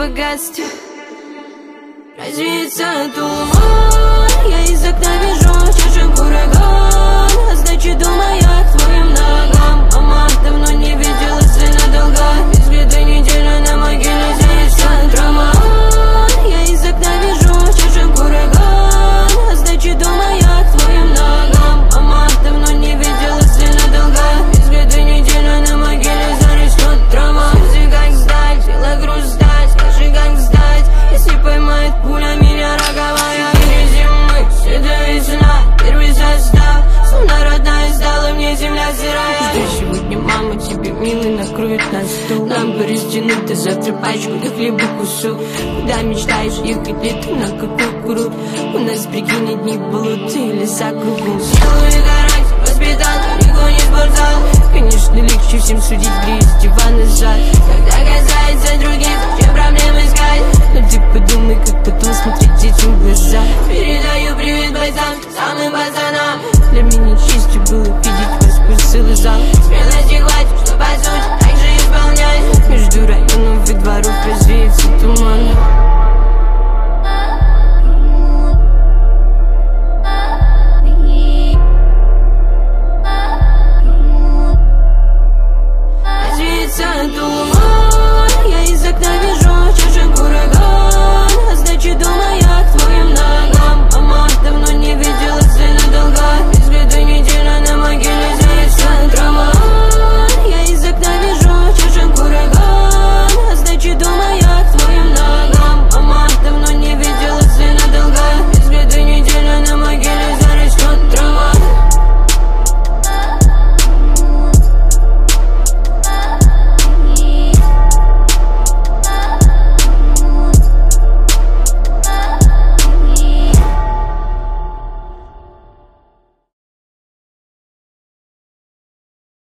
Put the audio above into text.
богатстве развеется туман. Я из окна вижу чашек ураган, а значит думаю к твоим ногам. Мама давно не видела сына долга, без беды неделю на могиле зарится драма. Я из окна вижу чашек ураган, а значит думаю к твоим ногам. Мама давно не видела сына долга, без беды неделю на могиле зарастет драма. Скажи, как сдать, взяла груз сдать, скажи, как сдать, если поймает пуля меня роговая. Или зимы, седая весна, первый состав, словно родная стала мне земля сырая. Что сегодня мама тебе, милый, накроет на стол, нам бы растянуть до завтра пачку, да хлеба кусок. Куда мечтаешь ехать летом, на какой курорт? У нас, прикинь, одни болота и леса кругом. Силу и гарантию воспитал, далеко не спортзал. Конечно, легче всем судить, греет с дивана зад. Когда касается других, чем проблем искать, но ты подумай, как потом смотреть детям в глаза. Передаю привет бойцам, самым пацанам. Для меня честью было видеть вас, целый зал.